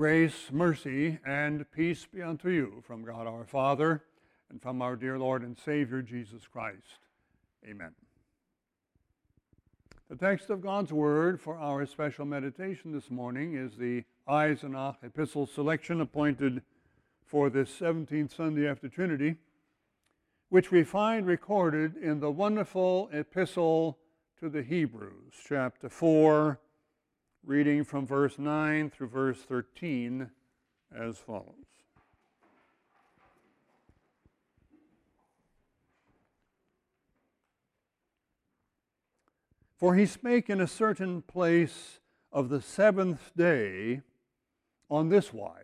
Grace, mercy, and peace be unto you from God our Father and from our dear Lord and Savior Jesus Christ. Amen. The text of God's Word for our special meditation this morning is the Eisenach Epistle selection appointed for this 17th Sunday after Trinity, which we find recorded in the wonderful Epistle to the Hebrews, chapter 4, reading from verse 9 through verse 13 as follows. For he spake in a certain place of the seventh day on this wise,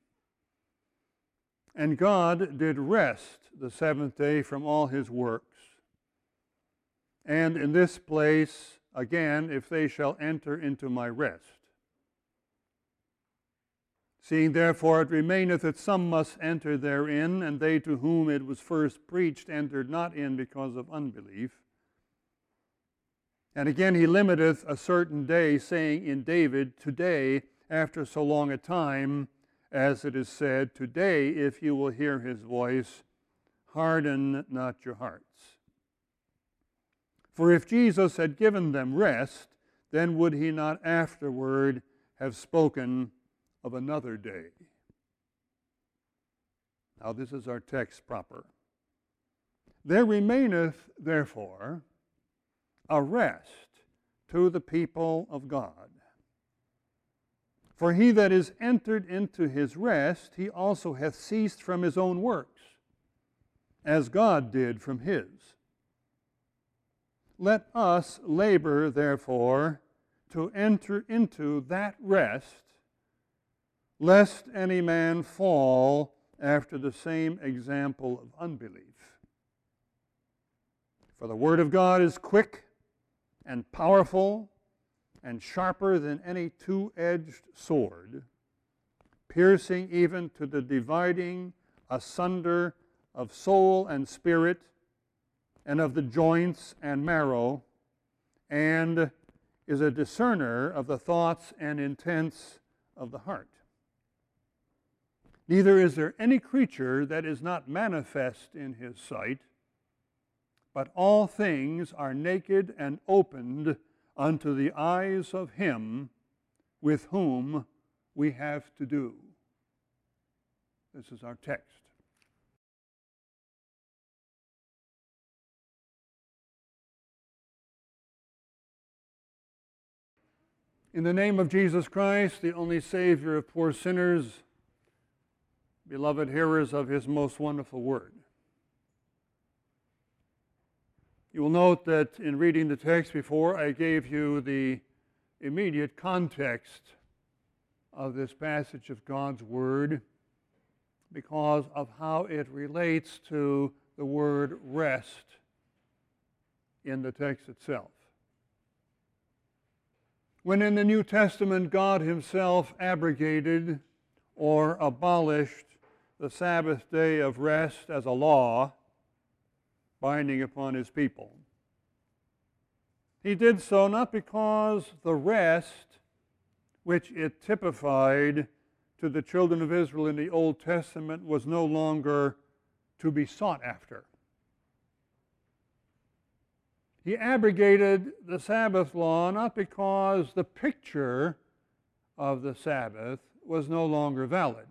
and God did rest the seventh day from all his works. And in this place again, if they shall enter into my rest. Seeing therefore it remaineth that some must enter therein, and they to whom it was first preached entered not in because of unbelief. And again he limiteth a certain day, saying in David, Today, after so long a time, as it is said, Today, if you will hear his voice, harden not your hearts. For if Jesus had given them rest, then would he not afterward have spoken of another day. Now this is our text proper. There remaineth, therefore, a rest to the people of God. For he that is entered into his rest, he also hath ceased from his own works, as God did from his. Let us labor, therefore, to enter into that rest, lest any man fall after the same example of unbelief. For the word of God is quick and powerful and sharper than any two-edged sword, piercing even to the dividing asunder of soul and spirit, and of the joints and marrow, and is a discerner of the thoughts and intents of the heart. Neither is there any creature that is not manifest in his sight, but all things are naked and opened unto the eyes of him with whom we have to do. This is our text. In the name of Jesus Christ, the only Savior of poor sinners, beloved hearers of his most wonderful word. You will note that in reading the text before, I gave you the immediate context of this passage of God's word because of how it relates to the word rest in the text itself. When in the New Testament God himself abrogated or abolished the Sabbath day of rest as a law binding upon his people, he did so not because the rest which it typified to the children of Israel in the Old Testament was no longer to be sought after. He abrogated the Sabbath law not because the picture of the Sabbath was no longer valid,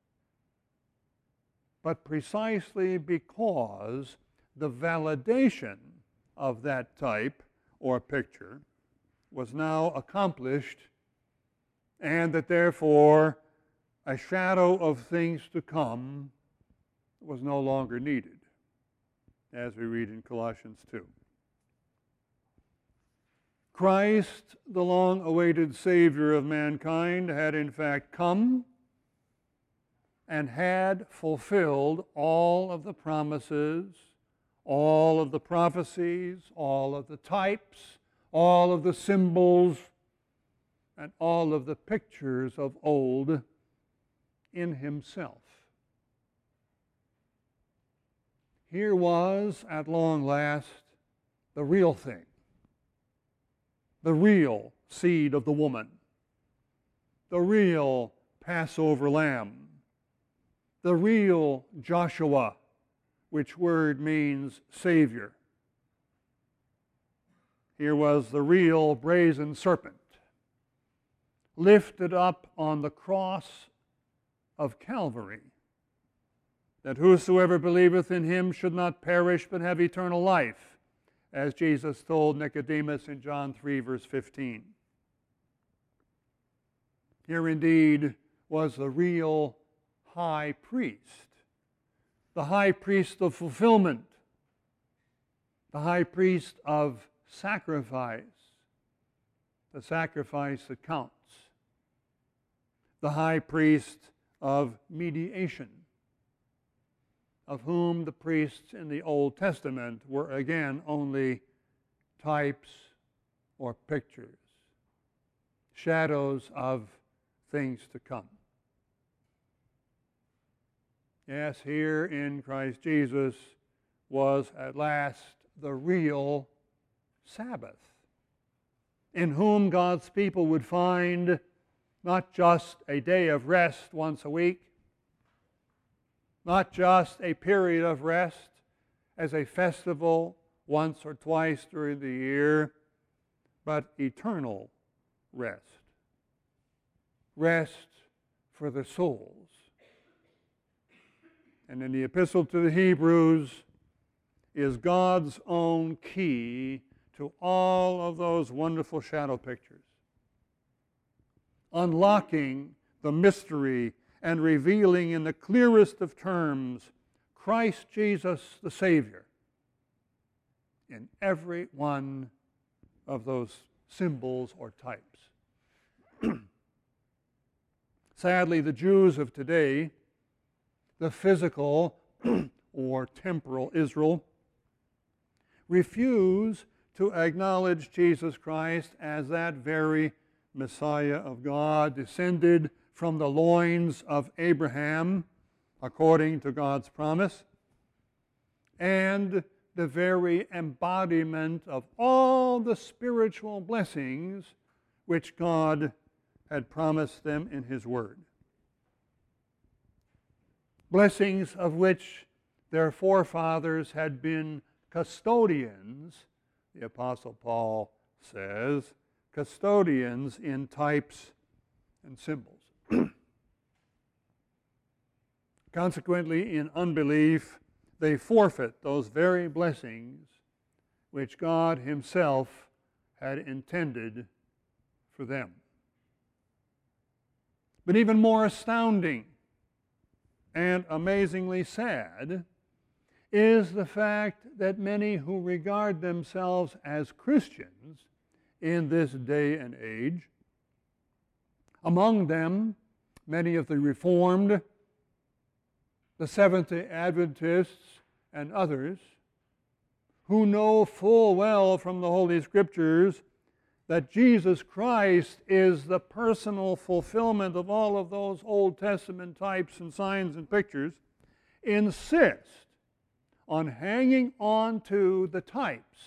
but precisely because the validation of that type or picture was now accomplished, and that therefore a shadow of things to come was no longer needed, as we read in Colossians 2. Christ, the long-awaited Savior of mankind, had in fact come and had fulfilled all of the promises, all of the prophecies, all of the types, all of the symbols, and all of the pictures of old in himself. Here was, at long last, the real thing, the real seed of the woman, the real Passover lamb, the real Joshua, which word means Savior. Here was the real brazen serpent, lifted up on the cross of Calvary, that whosoever believeth in him should not perish but have eternal life, as Jesus told Nicodemus in John 3, verse 15. Here indeed was the real high priest, the high priest of fulfillment, the high priest of sacrifice, the sacrifice that counts, the high priest of mediation, of whom the priests in the Old Testament were again only types or pictures, shadows of things to come. Yes, here in Christ Jesus was at last the real Sabbath, in whom God's people would find not just a day of rest once a week, not just a period of rest as a festival once or twice during the year, but eternal rest. Rest for the souls. And in the Epistle to the Hebrews is God's own key to all of those wonderful shadow pictures, unlocking the mystery and revealing in the clearest of terms Christ Jesus the Savior in every one of those symbols or types. Sadly, the Jews of today, the physical or temporal Israel, refuse to acknowledge Jesus Christ as that very Messiah of God, descended from the loins of Abraham, according to God's promise, and the very embodiment of all the spiritual blessings which God had promised them in His Word. Blessings of which their forefathers had been custodians, the Apostle Paul says, custodians in types and symbols. Consequently, in unbelief, they forfeit those very blessings which God Himself had intended for them. But even more astounding and amazingly sad is the fact that many who regard themselves as Christians in this day and age, among them many of the Reformed, the Seventh-day Adventists, and others, who know full well from the Holy Scriptures that Jesus Christ is the personal fulfillment of all of those Old Testament types and signs and pictures, insist on hanging on to the types,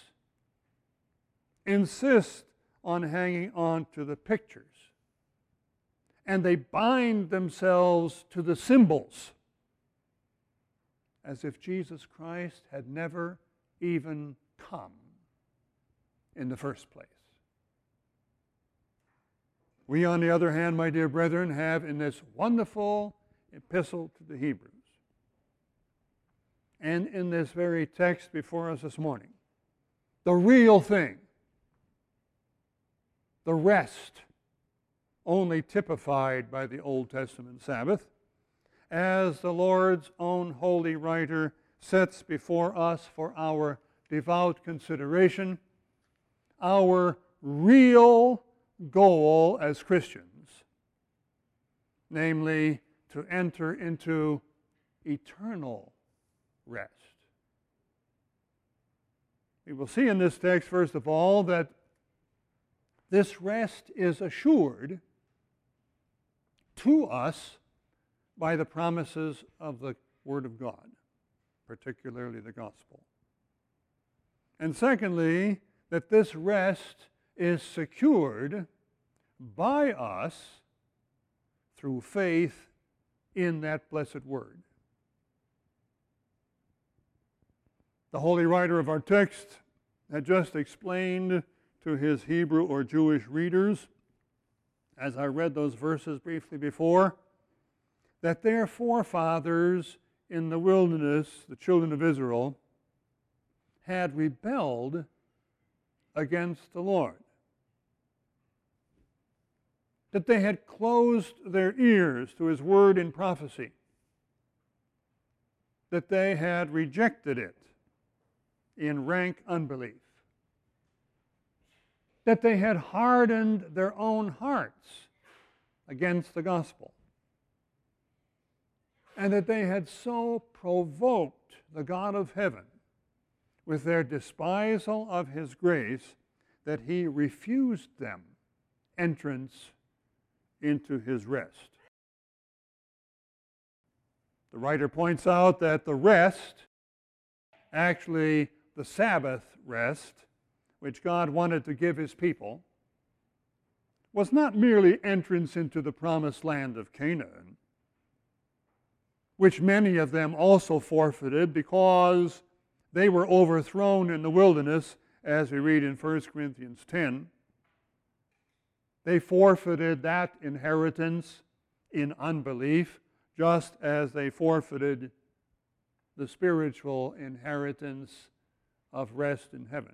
insist on hanging on to the pictures, and they bind themselves to the symbols as if Jesus Christ had never even come in the first place. We, on the other hand, my dear brethren, have in this wonderful epistle to the Hebrews, and in this very text before us this morning, the real thing, the rest only typified by the Old Testament Sabbath, as the Lord's own holy writer sets before us for our devout consideration, our real goal as Christians, namely to enter into eternal rest. We will see in this text, first of all, that this rest is assured to us by the promises of the Word of God, particularly the Gospel. And secondly, that this rest is secured by us through faith in that blessed word. The holy writer of our text had just explained to his Hebrew or Jewish readers, as I read those verses briefly before, that their forefathers in the wilderness, the children of Israel, had rebelled against the Lord. That they had closed their ears to his word in prophecy. That they had rejected it in rank unbelief. That they had hardened their own hearts against the gospel. And that they had so provoked the God of heaven with their despisal of his grace that he refused them entrance into his rest. The writer points out that the rest, actually the Sabbath rest, which God wanted to give his people, was not merely entrance into the promised land of Canaan, which many of them also forfeited because they were overthrown in the wilderness, as we read in 1 Corinthians 10. They forfeited that inheritance in unbelief, just as they forfeited the spiritual inheritance of rest in heaven.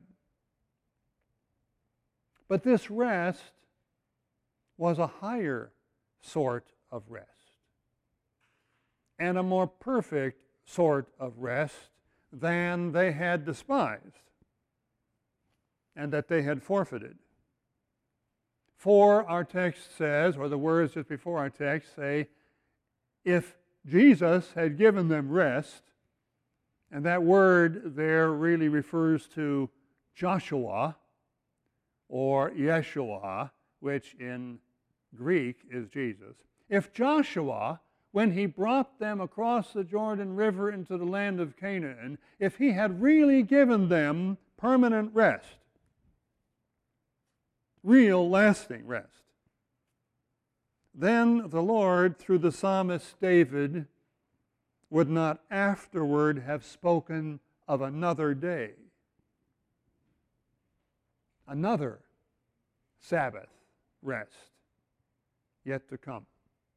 But this rest was a higher sort of rest, and a more perfect sort of rest than they had despised and that they had forfeited. For our text says, or the words just before our text say, if Jesus had given them rest, and that word there really refers to Joshua or Yeshua, which in Greek is Jesus. If Joshua, when he brought them across the Jordan River into the land of Canaan, if he had really given them permanent rest, real lasting rest, then the Lord, through the psalmist David, would not afterward have spoken of another day, another Sabbath rest yet to come.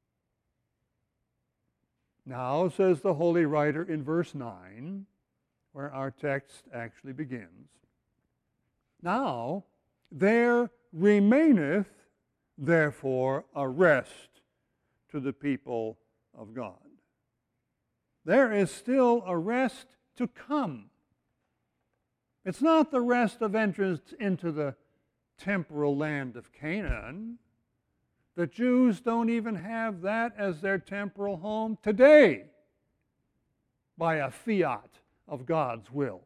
Now, says the holy writer in verse 9, where our text actually begins, now there remaineth therefore a rest to the people of God. There is still a rest to come. It's not the rest of entrance into the temporal land of Canaan. The Jews don't even have that as their temporal home today by a fiat of God's will.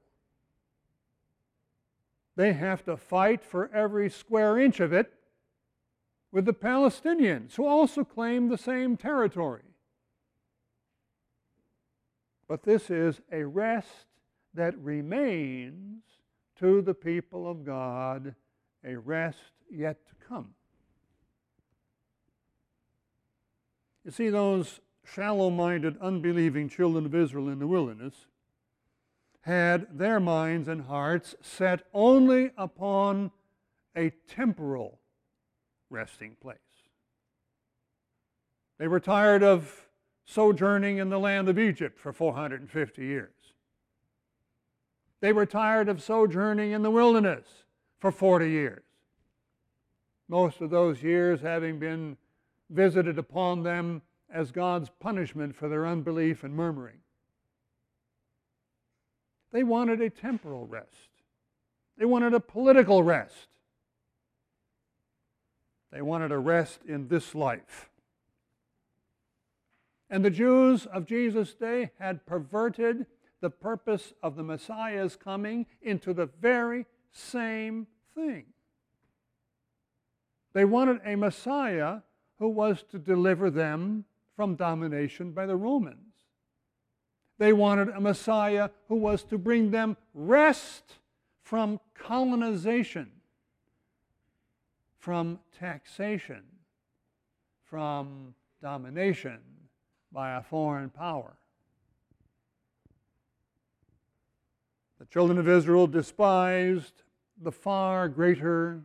They have to fight for every square inch of it with the Palestinians, who also claim the same territory. But this is a rest that remains to the people of God, a rest yet to come. You see, those shallow-minded, unbelieving children of Israel in the wilderness had their minds and hearts set only upon a temporal resting place. They were tired of sojourning in the land of Egypt for 450 years. They were tired of sojourning in the wilderness for 40 years. Most of those years having been visited upon them as God's punishment for their unbelief and murmuring. They wanted a temporal rest. They wanted a political rest. They wanted a rest in this life. And the Jews of Jesus' day had perverted the purpose of the Messiah's coming into the very same thing. They wanted a Messiah who was to deliver them from domination by the Romans. They wanted a Messiah who was to bring them rest from colonization, from taxation, from domination by a foreign power. The children of Israel despised the far greater,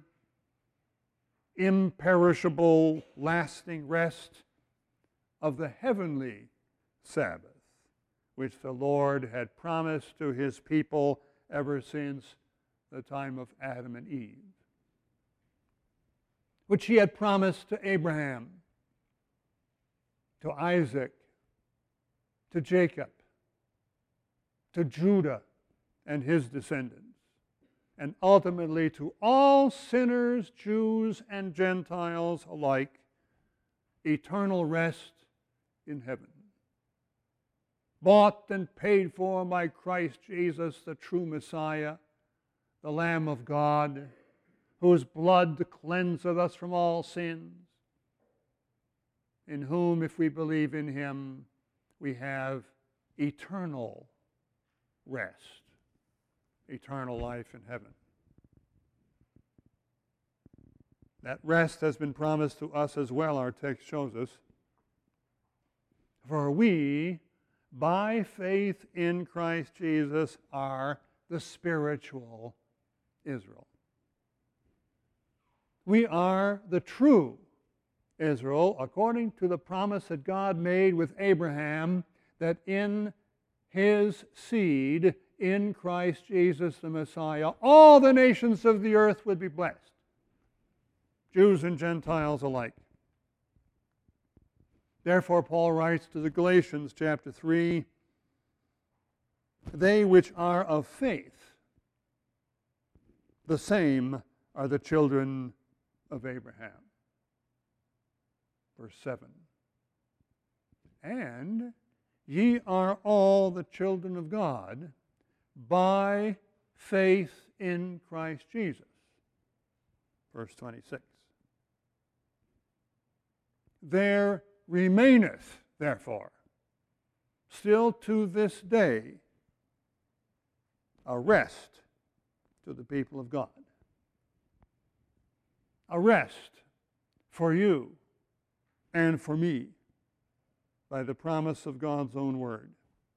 imperishable, lasting rest of the heavenly Sabbath, which the Lord had promised to his people ever since the time of Adam and Eve, which he had promised to Abraham, to Isaac, to Jacob, to Judah and his descendants, and ultimately to all sinners, Jews and Gentiles alike, eternal rest in heaven. Bought and paid for by Christ Jesus, the true Messiah, the Lamb of God, whose blood cleanseth us from all sins, in whom, if we believe in him, we have eternal rest, eternal life in heaven. That rest has been promised to us as well, our text shows us. For we, by faith in Christ Jesus, are the spiritual Israel. We are the true Israel, according to the promise that God made with Abraham, that in his seed, in Christ Jesus the Messiah, all the nations of the earth would be blessed, Jews and Gentiles alike. Therefore, Paul writes to the Galatians, chapter 3, they which are of faith, the same are the children of Abraham. Verse 7. And ye are all the children of God by faith in Christ Jesus. Verse 26. There remaineth, therefore, still to this day, a rest to the people of God. A rest for you and for me by the promise of God's own word.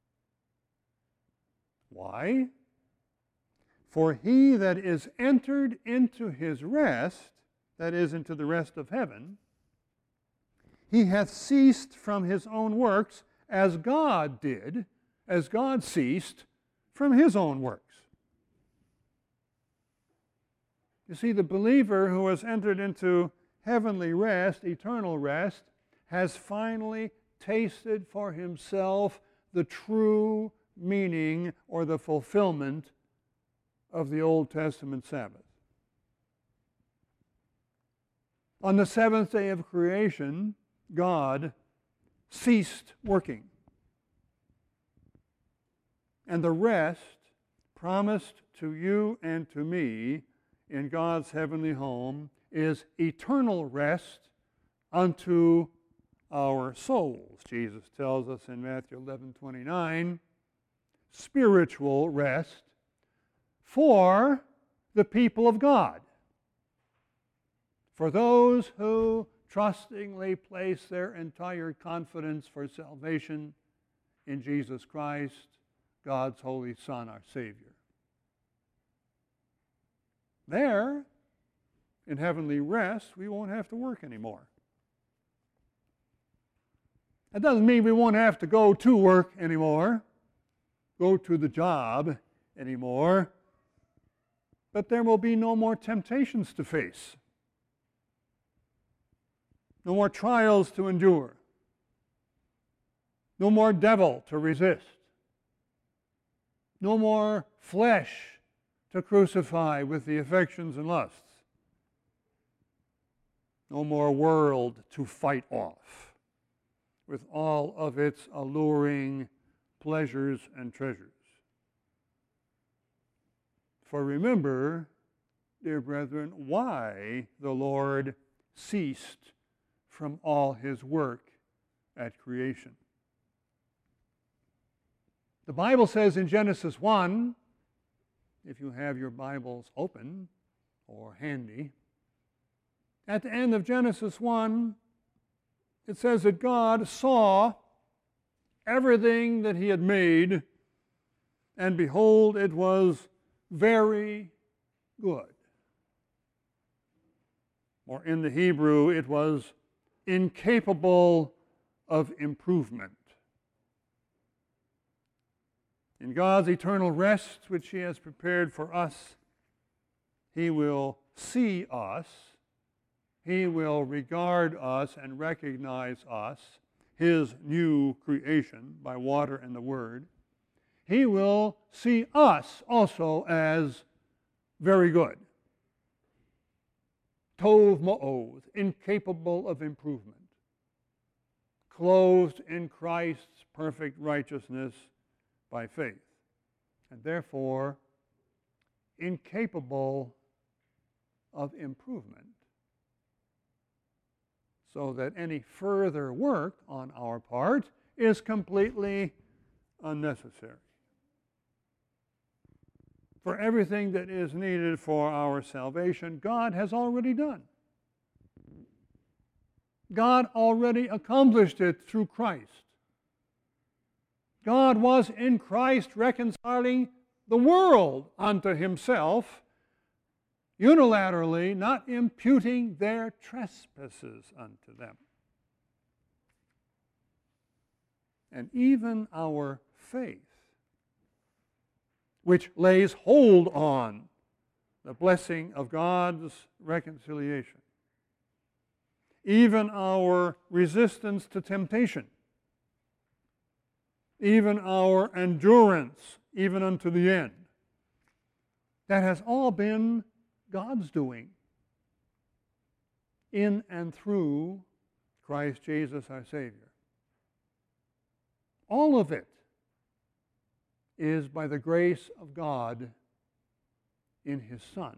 Why? For he that is entered into his rest, that is, into the rest of heaven, he hath ceased from his own works as God did, as God ceased from his own works. You see, the believer who has entered into heavenly rest, eternal rest, has finally tasted for himself the true meaning or the fulfillment of the Old Testament Sabbath. On the seventh day of creation, God ceased working. And the rest promised to you and to me in God's heavenly home is eternal rest unto our souls. Jesus tells us in Matthew 11:29, spiritual rest for the people of God. For those who trustingly place their entire confidence for salvation in Jesus Christ, God's Holy Son, our Savior. There, in heavenly rest, we won't have to work anymore. That doesn't mean we won't have to go to work anymore, go to the job anymore, but there will be no more temptations to face, no more trials to endure, no more devil to resist, no more flesh to crucify with the affections and lusts, no more world to fight off with all of its alluring pleasures and treasures. For remember, dear brethren, why the Lord ceased from all his work at creation. The Bible says in Genesis 1, if you have your Bibles open or handy, at the end of Genesis 1, it says that God saw everything that he had made, and behold, it was very good. Or in the Hebrew, it was incapable of improvement. In God's eternal rest, which he has prepared for us, he will see us, he will regard us and recognize us, his new creation by water and the Word. He will see us also as very good. Tov ma'oz, incapable of improvement. Clothed in Christ's perfect righteousness by faith, and therefore incapable of improvement, so that any further work on our part is completely unnecessary. For everything that is needed for our salvation, God has already done. God already accomplished it through Christ. God was in Christ reconciling the world unto himself, unilaterally, not imputing their trespasses unto them. And even our faith, which lays hold on the blessing of God's reconciliation, even our resistance to temptation, even our endurance, even unto the end, that has all been God's doing in and through Christ Jesus our Savior. All of it is by the grace of God in his Son.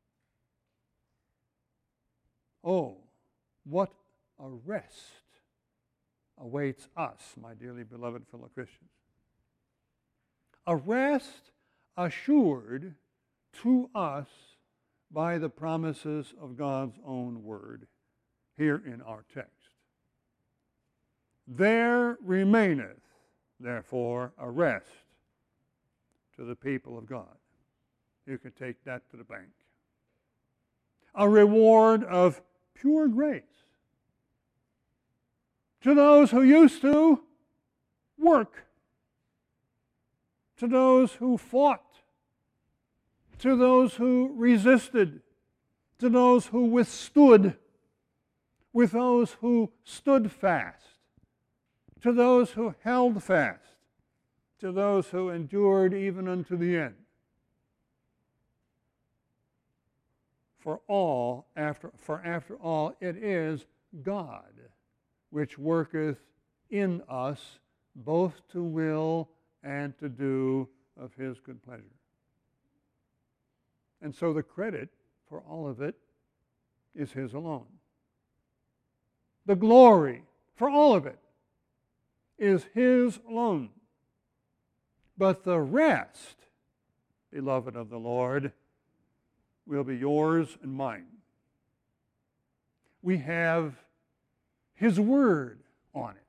Oh, what a rest awaits us, my dearly beloved fellow Christians. A rest assured to us by the promises of God's own Word here in our text. There remaineth, therefore, a rest to the people of God. You can take that to the bank. A reward of pure grace to those who used to work, to those who fought, to those who resisted, to those who withstood, with those who stood fast, to those who held fast, to those who endured even unto the end. For after all, it is God which worketh in us both to will and to do of his good pleasure. And so the credit for all of it is his alone. The glory for all of it is his alone. But the rest, beloved of the Lord, will be yours and mine. We have his word on it.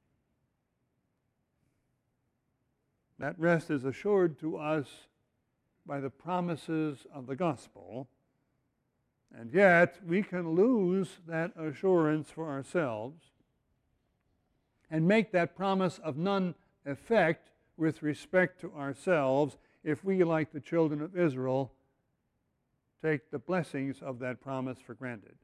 That rest is assured to us by the promises of the gospel, and yet we can lose that assurance for ourselves and make that promise of none effect with respect to ourselves if we, like the children of Israel, take the blessings of that promise for granted.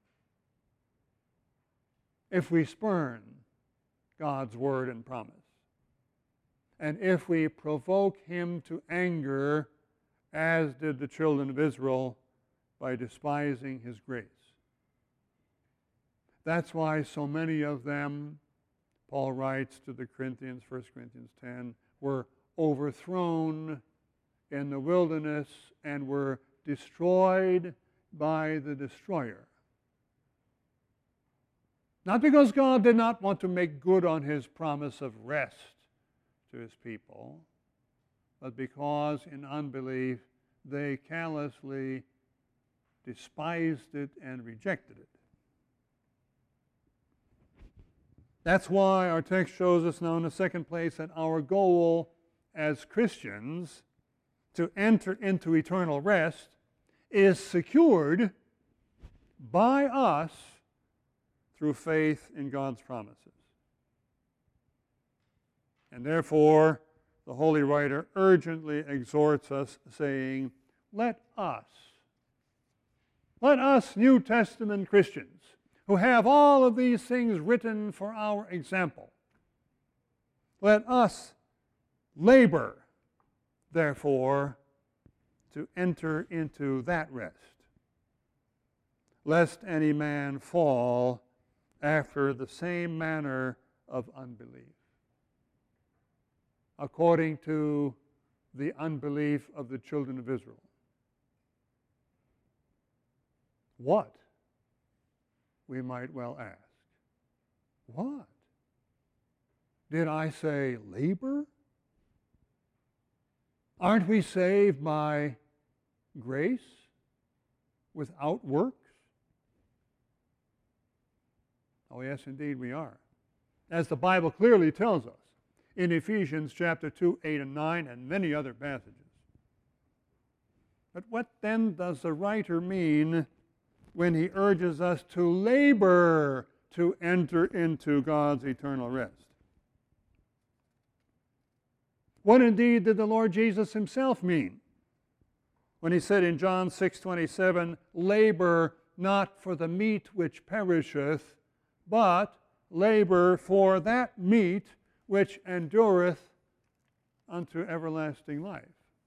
If we spurn God's word and promise, and if we provoke him to anger, as did the children of Israel, by despising his grace. That's why so many of them, Paul writes to the Corinthians, 1 Corinthians 10, were overthrown in the wilderness and were destroyed by the destroyer. Not because God did not want to make good on his promise of rest to his people, but because in unbelief they callously despised it and rejected it. That's why our text shows us now in the second place that our goal as Christians to enter into eternal rest is secured by us through faith in God's promises. And therefore, the Holy Writer urgently exhorts us, saying, let us New Testament Christians, who have all of these things written for our example, let us labor, therefore, to enter into that rest, lest any man fall after the same manner of unbelief, according to the unbelief of the children of Israel. What? We might well ask. What? Did I say labor? Aren't we saved by grace without works? Oh, yes, indeed we are. As the Bible clearly tells us in Ephesians chapter 2, 8, and 9, and many other passages. But what then does the writer mean when he urges us to labor to enter into God's eternal rest? What indeed did the Lord Jesus himself mean when he said in John 6:27, labor not for the meat which perisheth, but labor for that meat which endureth unto everlasting life?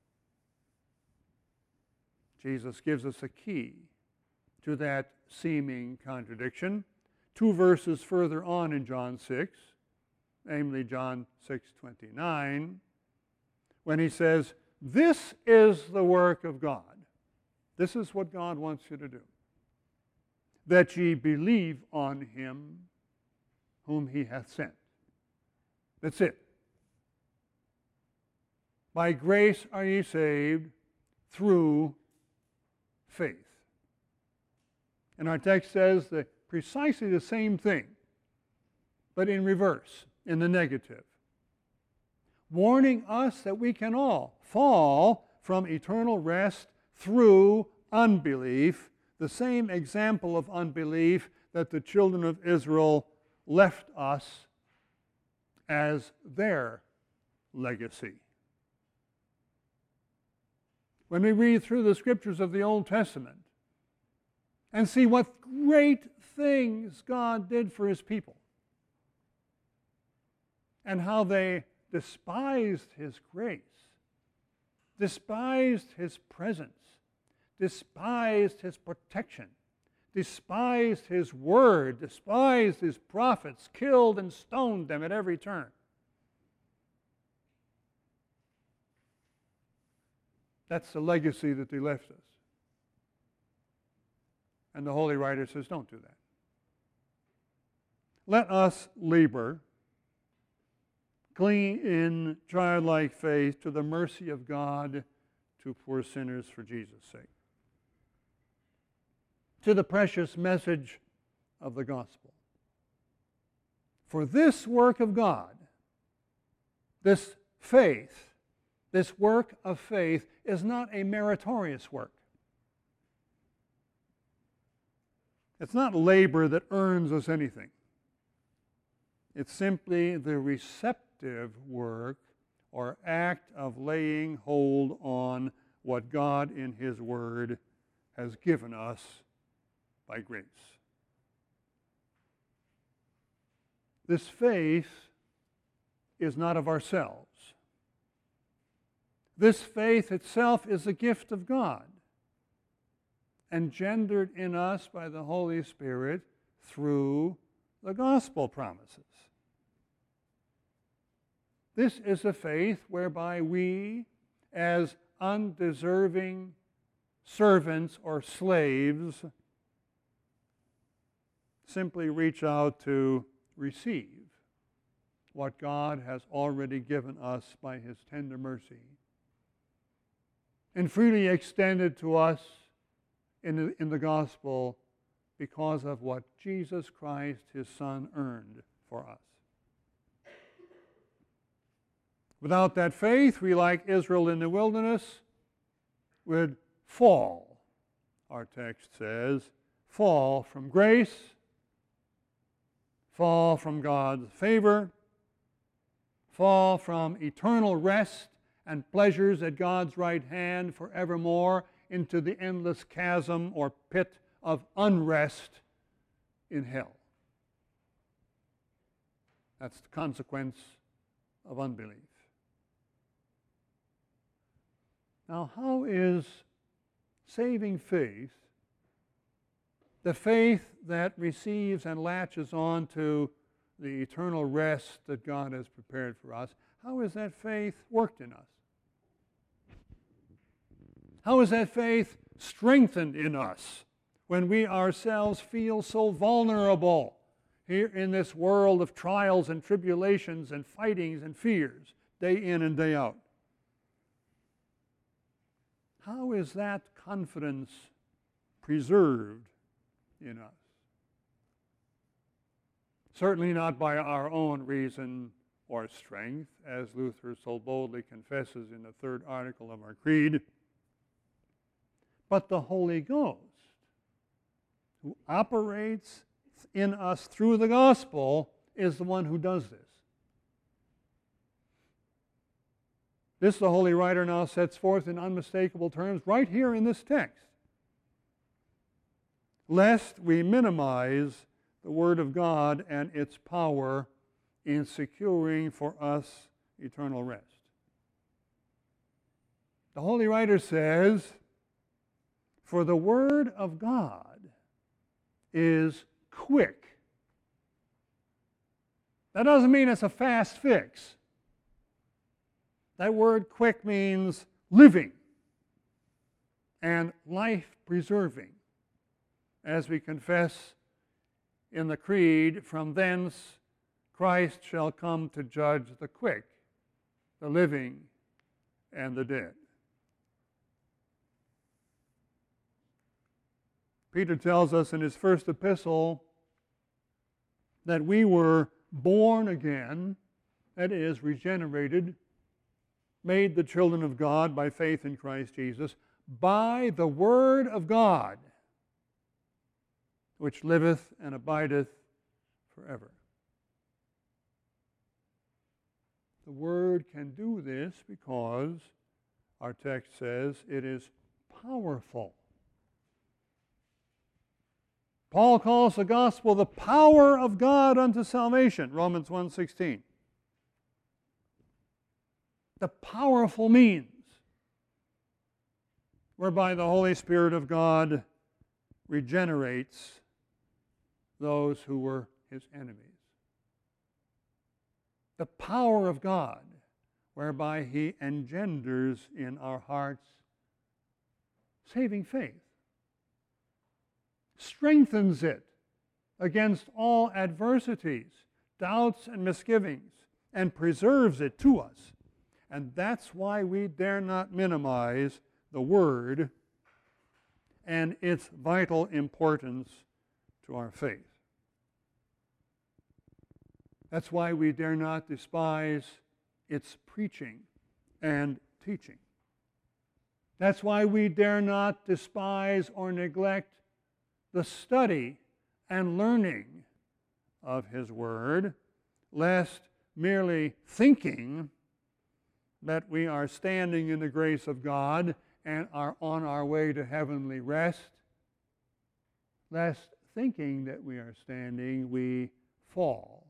Jesus gives us a key to that seeming contradiction 2 verses further on in John 6, namely John 6:29, when he says, this is the work of God. This is what God wants you to do. That ye believe on him whom he hath sent. That's it. By grace are ye saved through faith. And our text says precisely the same thing, but in reverse, in the negative, warning us that we can all fall from eternal rest through unbelief, the same example of unbelief that the children of Israel left us as their legacy. When we read through the scriptures of the Old Testament and see what great things God did for his people and how they despised his grace, despised his presence, despised his protection, despised his word, despised his prophets, killed and stoned them at every turn. That's the legacy that they left us. And the Holy Writer says, don't do that. Let us labor, cling in childlike faith to the mercy of God to poor sinners for Jesus' sake, to the precious message of the gospel. For this work of God, this faith, this work of faith is not a meritorious work. It's not labor that earns us anything. It's simply the receptive work or act of laying hold on what God in his word has given us by grace. This faith is not of ourselves. This faith itself is a gift of God, engendered in us by the Holy Spirit through the gospel promises. This is a faith whereby we, as undeserving servants or slaves, simply reach out to receive what God has already given us by his tender mercy and freely extended to us in the gospel because of what Jesus Christ, his Son, earned for us. Without that faith, we, like Israel in the wilderness, would fall, our text says, fall from grace, fall from God's favor, fall from eternal rest and pleasures at God's right hand forevermore into the endless chasm or pit of unrest in hell. That's the consequence of unbelief. Now, how is saving faith, the faith that receives and latches on to the eternal rest that God has prepared for us, how is that faith worked in us? How is that faith strengthened in us when we ourselves feel so vulnerable here in this world of trials and tribulations and fightings and fears, day in and day out? How is that confidence preserved in us? Certainly not by our own reason or strength, as Luther so boldly confesses in the third article of our creed, but the Holy Ghost, who operates in us through the gospel, is the one who does this. This, the Holy Writer now sets forth in unmistakable terms right here in this text, lest we minimize the Word of God and its power in securing for us eternal rest. The Holy Writer says, "For the Word of God is quick." That doesn't mean it's a fast fix. That word quick means living and life-preserving. As we confess in the Creed, from thence Christ shall come to judge the quick, the living, and the dead. Peter tells us in his first epistle that we were born again, that is, regenerated, made the children of God by faith in Christ Jesus, by the Word of God, which liveth and abideth forever. The Word can do this because, our text says, it is powerful. Paul calls the gospel the power of God unto salvation, Romans 1:16. The powerful means whereby the Holy Spirit of God regenerates those who were his enemies. The power of God whereby he engenders in our hearts saving faith, strengthens it against all adversities, doubts, and misgivings, and preserves it to us. And that's why we dare not minimize the Word and its vital importance to our faith. That's why we dare not despise its preaching and teaching. That's why we dare not despise or neglect the study and learning of His Word, lest merely thinking that we are standing in the grace of God and are on our way to heavenly rest, lest thinking that we are standing, we fall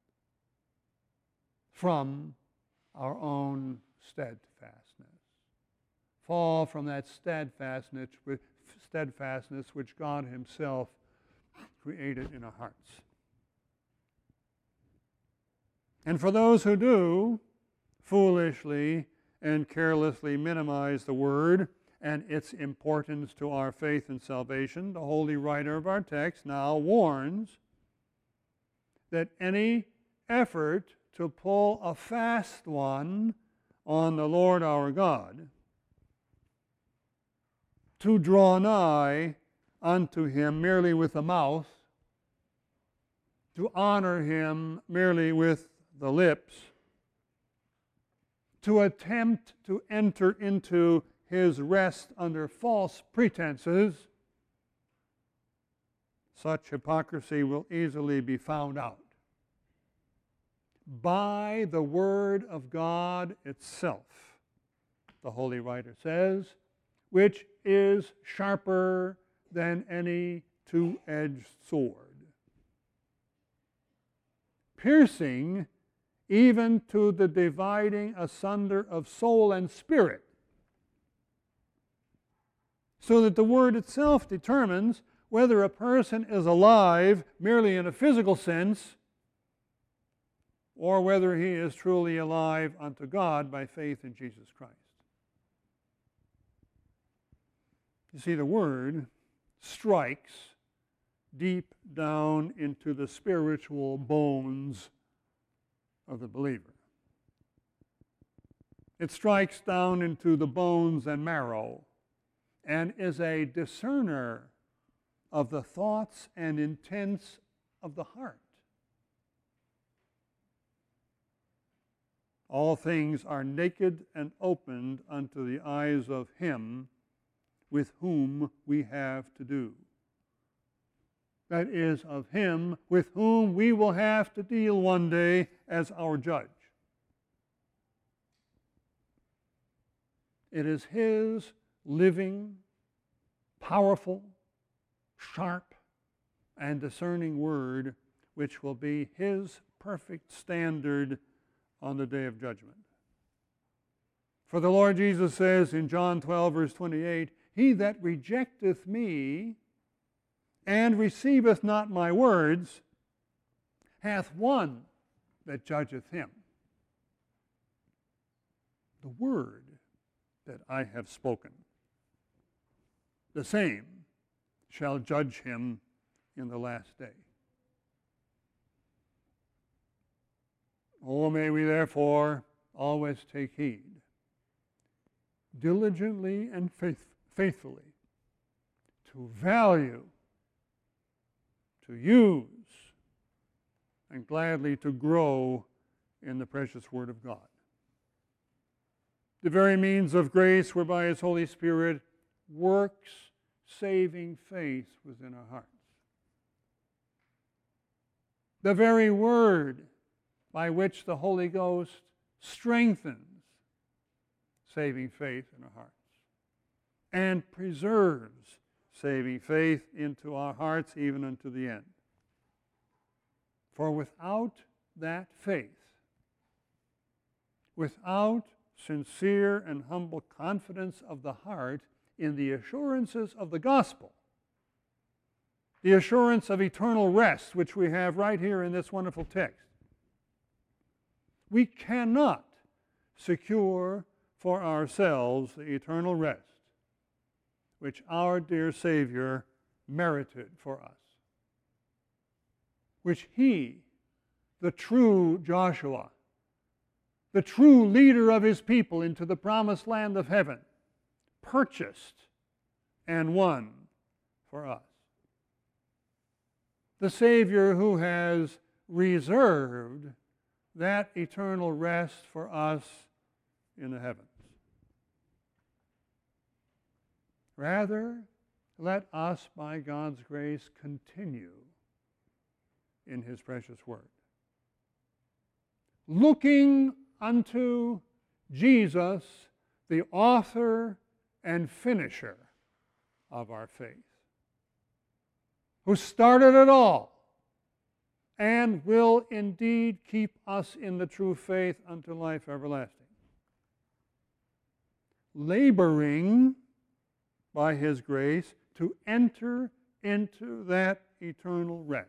from our own steadfastness. Fall from that steadfastness which God Himself created in our hearts. And for those who do foolishly and carelessly minimize the Word and its importance to our faith and salvation, the Holy Writer of our text now warns that any effort to pull a fast one on the Lord our God, to draw nigh unto Him merely with the mouth, to honor Him merely with the lips, to attempt to enter into his rest under false pretenses, such hypocrisy will easily be found out by the Word of God itself, the Holy Writer says, which is sharper than any two-edged sword, piercing even to the dividing asunder of soul and spirit, so that the Word itself determines whether a person is alive merely in a physical sense or whether he is truly alive unto God by faith in Jesus Christ. You see, the Word strikes deep down into the spiritual bones of the believer. It strikes down into the bones and marrow and is a discerner of the thoughts and intents of the heart. All things are naked and opened unto the eyes of Him with whom we have to do. That is, of Him with whom we will have to deal one day as our judge. It is His living, powerful, sharp, and discerning Word which will be His perfect standard on the day of judgment. For the Lord Jesus says in John 12, verse 28, "He that rejecteth me and receiveth not my words hath one that judgeth him. The word that I have spoken, the same shall judge him in the last day." Oh, may we therefore always take heed, diligently and faithfully, to value, to use, and gladly to grow in the precious Word of God. The very means of grace whereby His Holy Spirit works saving faith within our hearts. The very Word by which the Holy Ghost strengthens saving faith in our hearts and preserves saving faith into our hearts even unto the end. For without that faith, without sincere and humble confidence of the heart in the assurances of the gospel, the assurance of eternal rest, which we have right here in this wonderful text, we cannot secure for ourselves the eternal rest which our dear Savior merited for us, which He, the true Joshua, the true leader of His people into the promised land of heaven, purchased and won for us. The Savior who has reserved that eternal rest for us in the heavens. Rather, let us, by God's grace, continue in His precious Word, looking unto Jesus, the author and finisher of our faith, who started it all and will indeed keep us in the true faith unto life everlasting, laboring by His grace to enter into that eternal rest,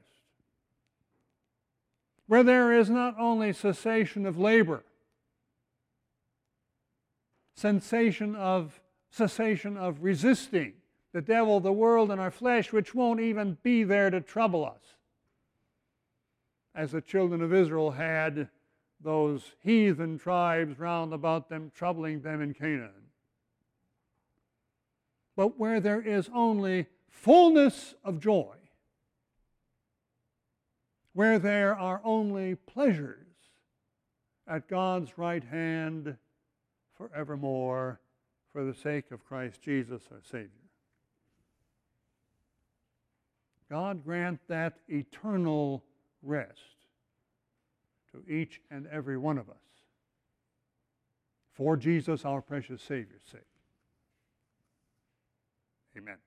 where there is not only cessation of labor, cessation of resisting the devil, the world, and our flesh, which won't even be there to trouble us, as the children of Israel had those heathen tribes round about them troubling them in Canaan. But where there is only fullness of joy, where there are only pleasures at God's right hand forevermore for the sake of Christ Jesus our Savior. God grant that eternal rest to each and every one of us for Jesus our precious Savior's sake. Amen.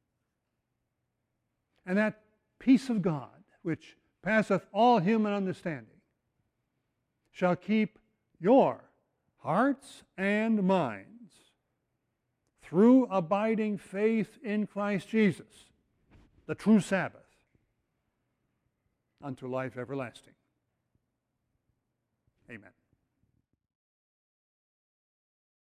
And that peace of God, which passeth all human understanding, shall keep your hearts and minds through abiding faith in Christ Jesus, the true Sabbath, unto life everlasting. Amen.